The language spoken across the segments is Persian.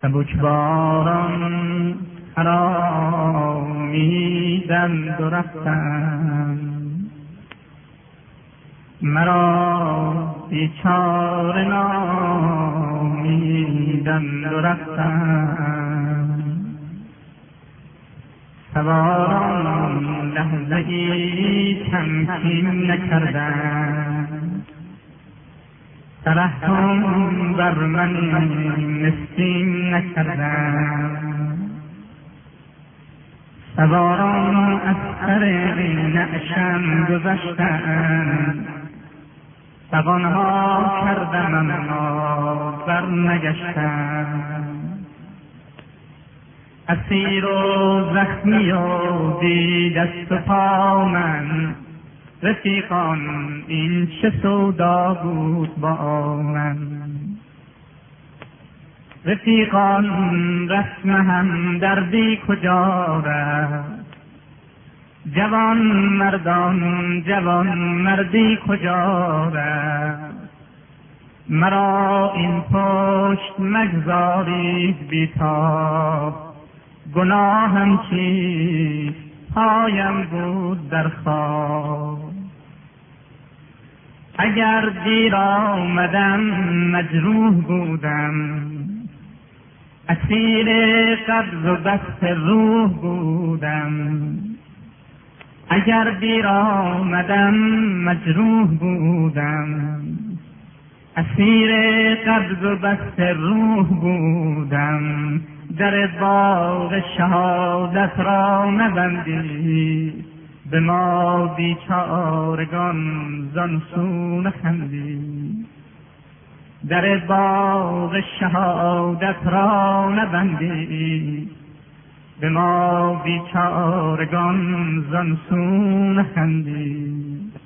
سبکباران آرامیدند و رفتند، مرا بیچاره نامیدند و رفتند. سواران لحظه‌ای تمکین نکردند، ترحم بر من مسکین نکردند. سواران از سر نعشم گذشتند، فغانها کردم اما بر نگشتند. اسیر و زخمی و بی دست و پا من، رفیقان این چه سودا بود با من. رفیقان رسم همدردی کجا رفت، جوان مردی کجا رفت. مرا این پشت مگذارید بیتاب، گناهم چیست پایم بود در خواب. اگر دیر آمدم مجروح بودم، اسیر قبض و بسط روح بودم. اگر دیر آمدم مجروح بودم، اسیر قبض و بسط روح بودم. در باغ شهادت را نبندی، به ما بیچارگان زان سو نخندی. در باغ شهادت را نبندی، به ما بیچارگان زان سو نخندی.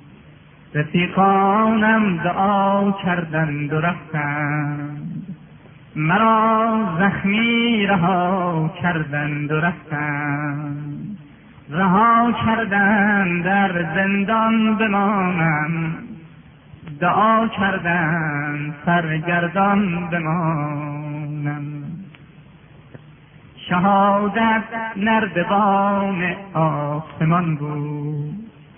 رفیقانم دعا کردند و رفتند، مرا زخمی رها کردند و رفتند. رها کردند در زندان بمانم، دعا کردند سرگردان بمانم. شهادت نردبان آسمان بود،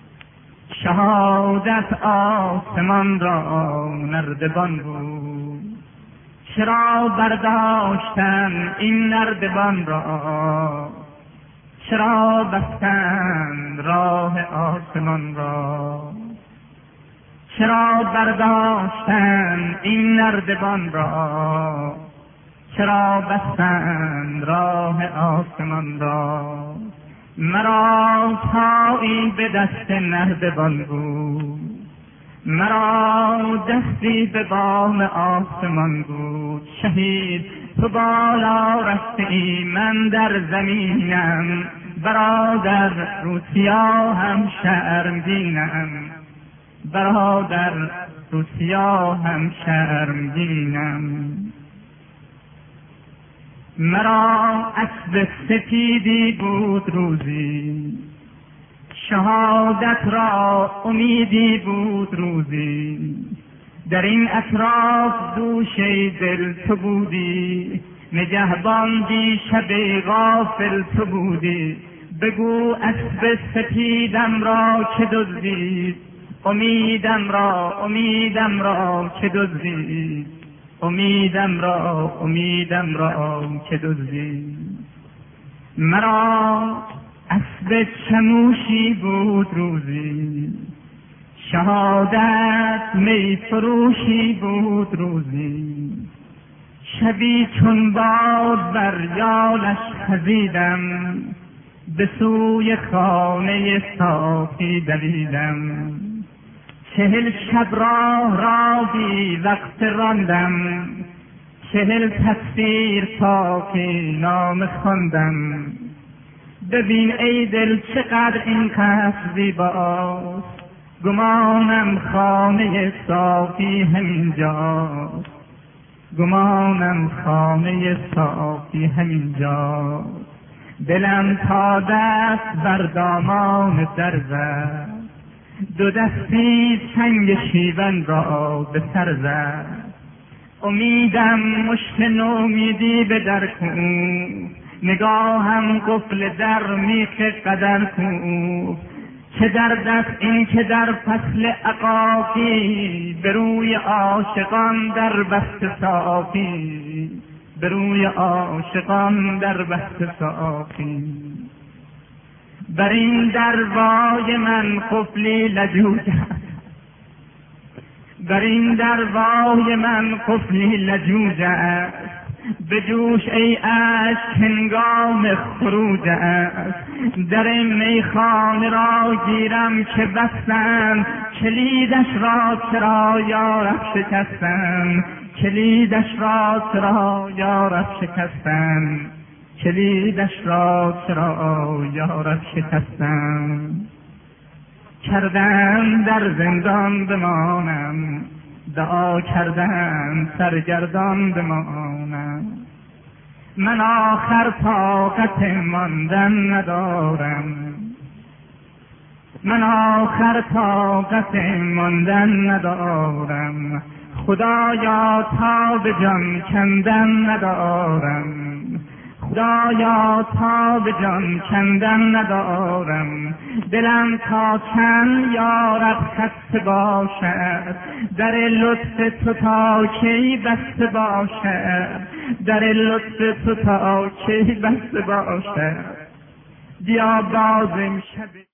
شهادت آسمان را نردبان بود. چرا برداشتن این نردبان را، چرا بستند راه آسمان را. چرا برداشتند این نردبان را، چرا بستند راه آسمان را. مرا پایی به دست نردبان بود، مرا دستی به بام آسمان بود. شهید تو بالا رفته ای، من در زمینم. برادر رو سیاهم شرمگینم، برادر رو سیاهم شرمگینم. مرا اسب سفیدی بود روزی، شهادت را امیدی بود روزی. در این اطراف دوشه دل تو بودی، نگهبان بی شب غافل تو بودی. بگو اسب سفیدم را که دزدید، امیدم را که دزدید. امیدم را که دزدید. مرا اسب چموشی بود روزی، شهادت می فروشی بود روزی. شبی چون باد بر یالش خزیدم، به سوی خانه صافی دویدم. 40 شب را بی وقت راندم، 40 تفسیر پاکی نام خواندم. ببین ای دل چقدر این قصر زیباست، گمانم خانه صافی همینجاست. گمانم خانه صافی همینجاست. دلم تا دست بر دامان در زد، دو دستی سنگ شیون را به سر زد. امیدم مشت نومیدی به در کوب، نگاهم قفل در میخ قدر کوب. چه درد است این که در فصل عقاقی، به روی عاشقان در بست صافی، به روی عاشقان در بست صافی. بر این دروای من قفلی لجوج است، بر این دروای من قفلی لجوج است. به جوش ای عشق هنگام خروج است، در میخانه را گیرم که بستند، کلیدش را چرا یارب شکستند، کلیدش را چرا یارب شکستند، کلیدش را چرا یارب شکستند. کردم در زندان بمانم، دعا کردم سرگردان بمانم. من آخر طاقت ماندن ندارم، من آخر طاقت ماندن ندارم. خدایا تا به جان کندن ندارم، خدایا تا به جان کندن ندارم. دلم تا چند یارب خسته باشد، در لطف تو تا کی بسته باشد، در لطف تو تا کی بسته باشد. بیا باز امشب